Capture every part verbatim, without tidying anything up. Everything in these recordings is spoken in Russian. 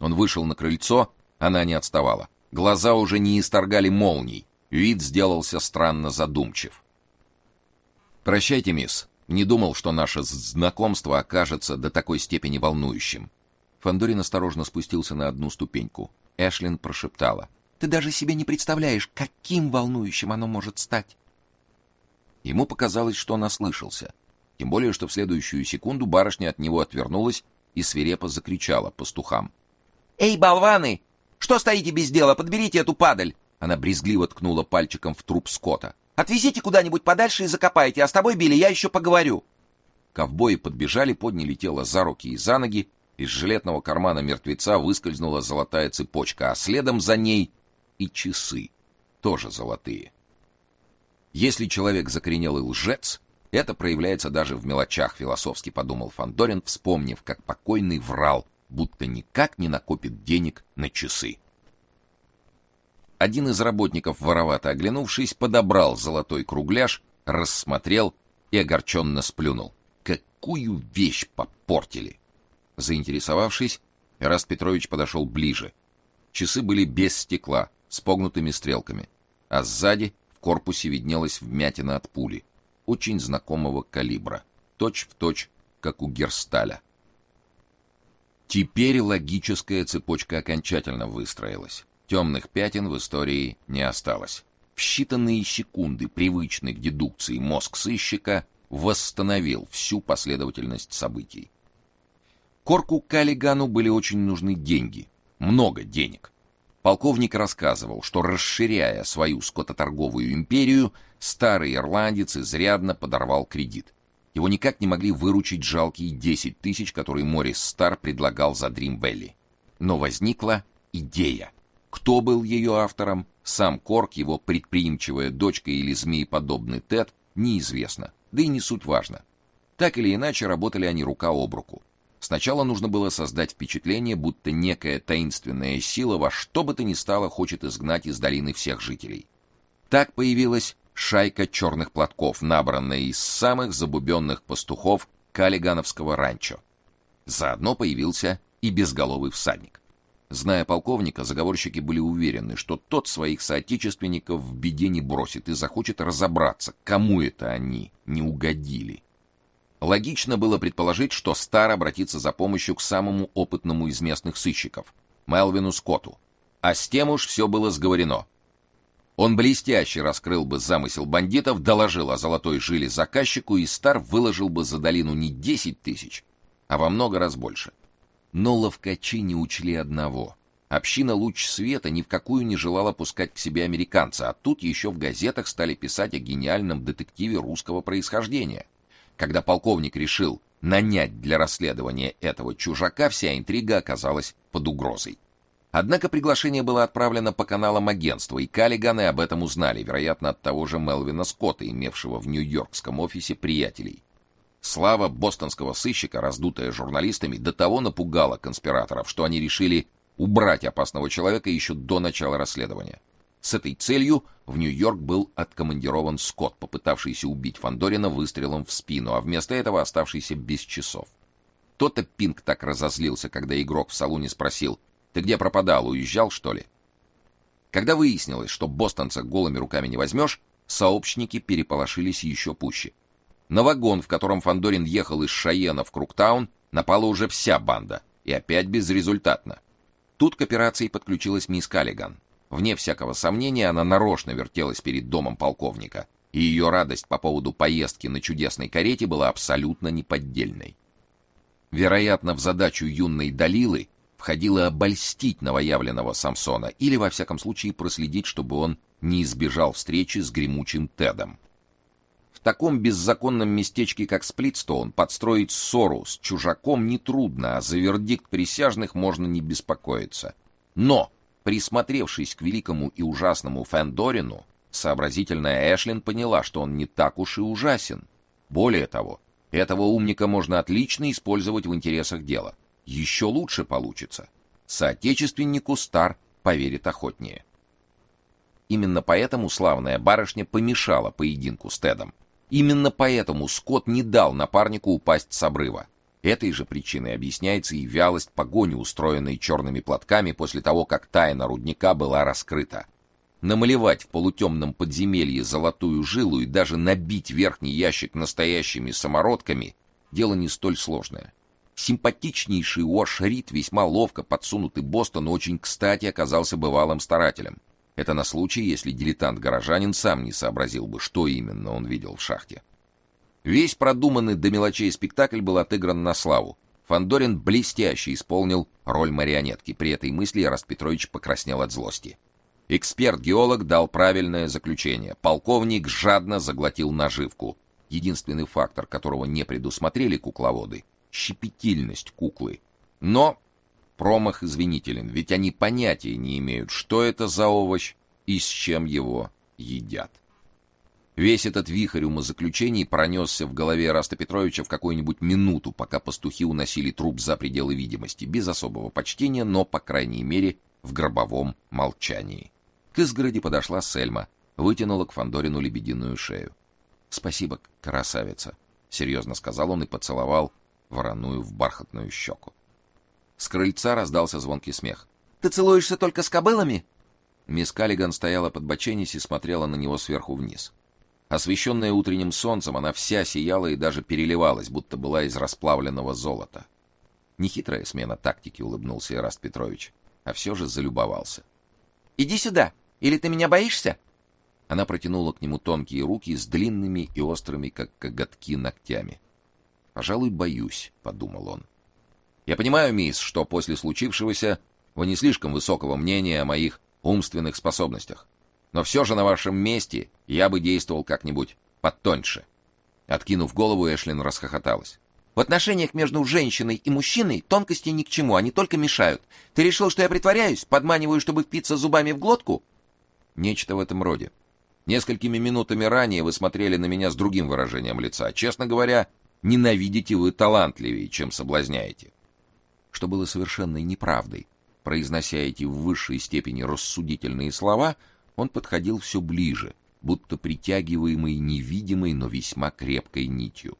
Он вышел на крыльцо, она не отставала. Глаза уже не исторгали молний. Вид сделался странно задумчив. «Прощайте, мисс. Не думал, что наше знакомство окажется до такой степени волнующим». Фандорин осторожно спустился на одну ступеньку. Эшлин прошептала: «Ты даже себе не представляешь, каким волнующим оно может стать». Ему показалось, что он ослышался. Тем более, что в следующую секунду барышня от него отвернулась и свирепо закричала пастухам: «Эй, болваны! Что стоите без дела? Подберите эту падаль!» Она брезгливо ткнула пальчиком в труп скота. «Отвезите куда-нибудь подальше и закопайте, а с тобой, Билли, я еще поговорю». Ковбои подбежали, подняли тело за руки и за ноги. Из жилетного кармана мертвеца выскользнула золотая цепочка, а следом за ней и часы, тоже золотые. Если человек закоренелый лжец, это проявляется даже в мелочах, философски подумал Фандорин, вспомнив, как покойный врал, будто никак не накопит денег на часы. Один из работников, воровато оглянувшись, подобрал золотой кругляш, рассмотрел и огорченно сплюнул. Какую вещь попортили! Заинтересовавшись, Эраст Петрович подошел ближе. Часы были без стекла, с погнутыми стрелками, а сзади в корпусе виднелась вмятина от пули, очень знакомого калибра, точь-в-точь, как у Герсталя. Теперь логическая цепочка окончательно выстроилась. Темных пятен в истории не осталось. В считанные секунды привычный к дедукции мозг сыщика восстановил всю последовательность событий. Корку Каллигану были очень нужны деньги, много денег. Полковник рассказывал, что, расширяя свою скототорговую империю, старый ирландец изрядно подорвал кредит. Его никак не могли выручить жалкие десять тысяч, которые Моррис Стар предлагал за Дрим-Вэлли. Но возникла идея. Кто был ее автором, сам Корк, его предприимчивая дочка или змееподобный Тед, неизвестно, да и не суть важно. Так или иначе, работали они рука об руку. Сначала нужно было создать впечатление, будто некая таинственная сила во что бы то ни стало хочет изгнать из долины всех жителей. Так появилась шайка черных платков, набранная из самых забубенных пастухов Каллигановского ранчо. Заодно появился и безголовый всадник. Зная полковника, заговорщики были уверены, что тот своих соотечественников в беде не бросит и захочет разобраться, кому это они не угодили. Логично было предположить, что Стар обратится за помощью к самому опытному из местных сыщиков, Мелвину Скотту. А с тем уж все было сговорено. Он блестяще раскрыл бы замысел бандитов, доложил о золотой жиле заказчику, и Стар выложил бы за долину не десять тысяч, а во много раз больше. Но ловкачи не учли одного. Община «Луч света» ни в какую не желала пускать к себе американца, а тут еще в газетах стали писать о гениальном детективе русского происхождения. Когда полковник решил нанять для расследования этого чужака, вся интрига оказалась под угрозой. Однако приглашение было отправлено по каналам агентства, и Каллиганы об этом узнали, вероятно, от того же Мелвина Скотта, имевшего в нью-йоркском офисе приятелей. Слава бостонского сыщика, раздутая журналистами, до того напугала конспираторов, что они решили убрать опасного человека еще до начала расследования. С этой целью в Нью-Йорк был откомандирован Скотт, попытавшийся убить Фандорина выстрелом в спину, а вместо этого оставшийся без часов. То-то Пинк так разозлился, когда игрок в салуне спросил: «Ты где пропадал, уезжал, что ли?» Когда выяснилось, что бостонца голыми руками не возьмешь, сообщники переполошились еще пуще. На вагон, в котором Фандорин ехал из Шайена в Круктаун, напала уже вся банда, и опять безрезультатно. Тут к операции подключилась мисс Каллиган. Вне всякого сомнения, она нарочно вертелась перед домом полковника, и ее радость по поводу поездки на чудесной карете была абсолютно неподдельной. Вероятно, в задачу юной Далилы входило обольстить новоявленного Самсона или, во всяком случае, проследить, чтобы он не избежал встречи с гремучим Тедом. В таком беззаконном местечке, как Сплитстоун, подстроить ссору с чужаком нетрудно, а за вердикт присяжных можно не беспокоиться. Но, присмотревшись к великому и ужасному Фандорину, сообразительная Эшлин поняла, что он не так уж и ужасен. Более того, этого умника можно отлично использовать в интересах дела. Еще лучше получится. Соотечественнику Стар поверит охотнее. Именно поэтому славная барышня помешала поединку с Тедом. Именно поэтому Скотт не дал напарнику упасть с обрыва. Этой же причиной объясняется и вялость погони, устроенной черными платками после того, как тайна рудника была раскрыта. Намалевать в полутемном подземелье золотую жилу и даже набить верхний ящик настоящими самородками — дело не столь сложное. Симпатичнейший Уош Рид, весьма ловко подсунутый Бостону, очень кстати оказался бывалым старателем. Это на случай, если дилетант-горожанин сам не сообразил бы, что именно он видел в шахте. Весь продуманный до мелочей спектакль был отыгран на славу. Фандорин блестяще исполнил роль марионетки. При этой мысли Эраст Петрович покраснел от злости. Эксперт-геолог дал правильное заключение. Полковник жадно заглотил наживку. Единственный фактор, которого не предусмотрели кукловоды — щепетильность куклы. Но промах извинителен, ведь они понятия не имеют, что это за овощ и с чем его едят. Весь этот вихрь умозаключений пронесся в голове Эраста Петровича в какую-нибудь минуту, пока пастухи уносили труп за пределы видимости, без особого почтения, но, по крайней мере, в гробовом молчании. К изгороди подошла Сельма, вытянула к Фандорину лебединую шею. «Спасибо, красавица», — серьезно сказал он и поцеловал вороную в бархатную щеку. С крыльца раздался звонкий смех. «Ты целуешься только с кобылами?» Мисс Каллиган стояла подбоченясь и смотрела на него сверху вниз. Освещенная утренним солнцем, она вся сияла и даже переливалась, будто была из расплавленного золота. Нехитрая смена тактики, улыбнулся Эраст Петрович, а все же залюбовался. «Иди сюда, или ты меня боишься?» Она протянула к нему тонкие руки с длинными и острыми, как коготки, ногтями. «Пожалуй, боюсь», — подумал он. «Я понимаю, мисс, что после случившегося вы не слишком высокого мнения о моих умственных способностях. Но все же на вашем месте я бы действовал как-нибудь потоньше». Откинув голову, Эшлин расхохоталась. «В отношениях между женщиной и мужчиной тонкости ни к чему, они только мешают. Ты решил, что я притворяюсь, подманиваю, чтобы впиться зубами в глотку?» «Нечто в этом роде. Несколькими минутами ранее вы смотрели на меня с другим выражением лица. Честно говоря, ненавидите вы талантливее, чем соблазняете». Что было совершенной неправдой. Произнося эти в высшей степени рассудительные слова, он подходил все ближе, будто притягиваемый невидимой, но весьма крепкой нитью.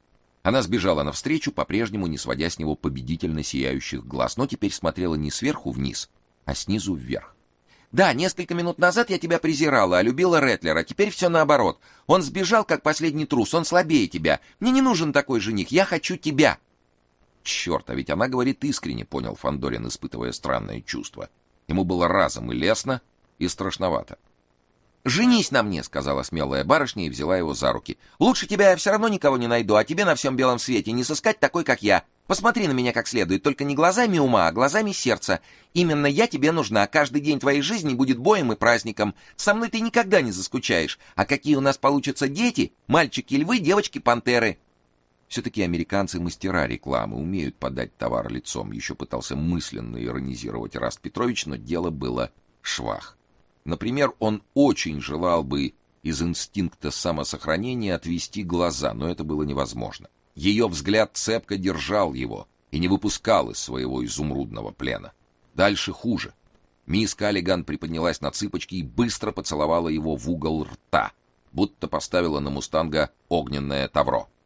Она сбежала навстречу, по-прежнему не сводя с него победительно сияющих глаз, но теперь смотрела не сверху вниз, а снизу вверх. «Да, несколько минут назад я тебя презирала, а любила Ретлера. Теперь все наоборот. Он сбежал, как последний трус, он слабее тебя. Мне не нужен такой жених, я хочу тебя». «Черт, а ведь она говорит искренне», — понял Фандорин, испытывая странное чувство. Ему было разом и лестно, и страшновато. «Женись на мне», — сказала смелая барышня и взяла его за руки. «Лучше тебя я все равно никого не найду, а тебе на всем белом свете не сыскать такой, как я. Посмотри на меня как следует, только не глазами ума, а глазами сердца. Именно я тебе нужна, каждый день твоей жизни будет боем и праздником. Со мной ты никогда не заскучаешь. А какие у нас получатся дети? Мальчики-львы, девочки-пантеры». Все-таки американцы мастера рекламы, умеют подать товар лицом. Еще пытался мысленно иронизировать Эраст Петрович, но дело было швах. Например, он очень желал бы из инстинкта самосохранения отвести глаза, но это было невозможно. Ее взгляд цепко держал его и не выпускал из своего изумрудного плена. Дальше хуже. Мисс Каллиган приподнялась на цыпочки и быстро поцеловала его в угол рта, будто поставила на мустанга огненное тавро.